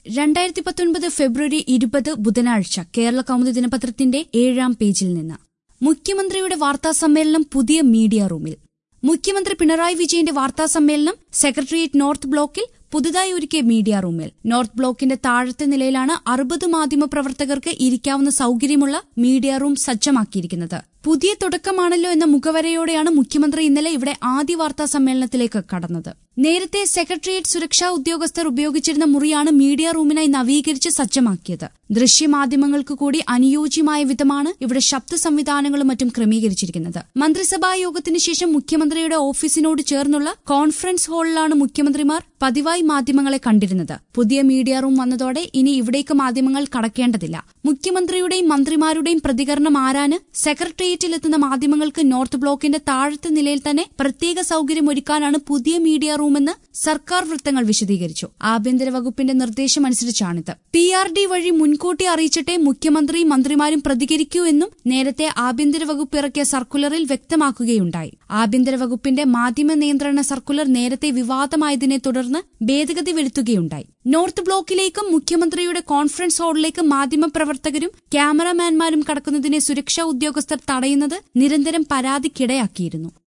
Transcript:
2019 ഫെബ്രുവരി 20 ബുധനാഴ്ച കേരള കൗമുദി ദിനപത്രത്തിന്റെ 7-ാം പേജിൽ നിന്ന് മുഖ്യമന്ത്രിയുടെ വാർത്താസമ്മേളനം പുതിയ മീഡിയ റൂമിൽ. മുഖ്യമന്ത്രി പിണറായി വിജയന്റെ വാർത്താസമ്മേളനം സെക്രട്ടേറിയറ്റ് നോർത്ത് ബ്ലോക്കിൽ പുതുതായി ഒരുക്കിയ മീഡിയ റൂമിൽ. നോർത്ത് ബ്ലോക്കിന്റെ താഴത്തെ നിലയിലാണ് 60 മാധ്യമപ്രവർത്തകർക്ക് ഇരിക്കാവുന്ന സൌകര്യമുള്ള മീഡിയ റൂം സജ്ജമാക്കിയിരിക്കുന്നത്. പുതിയ തുടക്കമാണല്ലോ എന്ന മുഖവരയോടെയാണ് മുഖ്യമന്ത്രി ഇന്നലെ ഇവിടെ ആദ്യ വാർത്താ സമ്മേളനത്തിലേക്ക് കടന്നത്. നേരത്തെ സെക്രട്ടേറിയറ്റ് സുരക്ഷാ ഉദ്യോഗസ്ഥർ ഉപയോഗിച്ചിരുന്ന മുറിയാണ് മീഡിയ റൂമിനായി നവീകരിച്ച് സജ്ജമാക്കിയത്. ദൃശ്യമാധ്യമങ്ങൾക്ക് കൂടി അനുയോജ്യമായ വിധമാണ് ഇവിടെ ശബ്ദ സംവിധാനങ്ങളും മറ്റും ക്രമീകരിച്ചിരിക്കുന്നത്. മന്ത്രിസഭാ യോഗത്തിന് ശേഷം മുഖ്യമന്ത്രിയുടെ ഓഫീസിനോട് ചേർന്നുള്ള കോൺഫറൻസ് ഹാളിലാണ് മുഖ്യമന്ത്രിമാർ പതിവായി മാധ്യമങ്ങളെ കണ്ടിരുന്നത്. പുതിയ മീഡിയ റൂം വന്നതോടെ ഇനി ഇവിടേക്ക് മാധ്യമങ്ങൾ കടക്കേണ്ടതില്ല. മുഖ്യമന്ത്രിയുടെയും മന്ത്രിമാരുടെയും പ്രതികരണം ആരാന് സെക്രട്ടേറിയറ്റിലെത്തുന്ന മാധ്യമങ്ങൾക്ക് നോർത്ത് ബ്ലോക്കിന്റെ താഴത്തെ നിലയിൽ തന്നെ പ്രത്യേക സൌകര്യം ഒരുക്കാനാണ് പുതിയ മീഡിയ റൂമെന്ന് സർക്കാർ വൃത്തങ്ങൾ വിശദീകരിച്ചു. ആഭ്യന്തര വകുപ്പിന്റെ നിർദ്ദേശമനുസരിച്ചാണിത്. PRD വഴി മുൻകൂട്ടി അറിയിച്ചിട്ടേ മുഖ്യമന്ത്രിയും മന്ത്രിമാരും പ്രതികരിക്കൂ എന്നും നേരത്തെ ആഭ്യന്തര വകുപ്പ് ഇറക്കിയ സർക്കുലറിൽ വ്യക്തമാക്കുകയുണ്ടായി. ആഭ്യന്തര വകുപ്പിന്റെ മാധ്യമ നിയന്ത്രണ സർക്കുലർ നേരത്തെ വിവാദമായതിനെ തുടർന്ന് ഭേദഗതി വരുത്തുകയുണ്ടായി. നോർത്ത് ബ്ലോക്കിലേക്കും മുഖ്യമന്ത്രിയുടെ കോൺഫറൻസ് ഹാളിലേക്കും മാധ്യമപ്രവർത്തകരും ക്യാമറാമാൻമാരും കടക്കുന്നതിനെ സുരക്ഷാ ഉദ്യോഗസ്ഥർ തടയുന്നത് നിരന്തരം പരാതിക്കിടയാക്കിയിരുന്നു.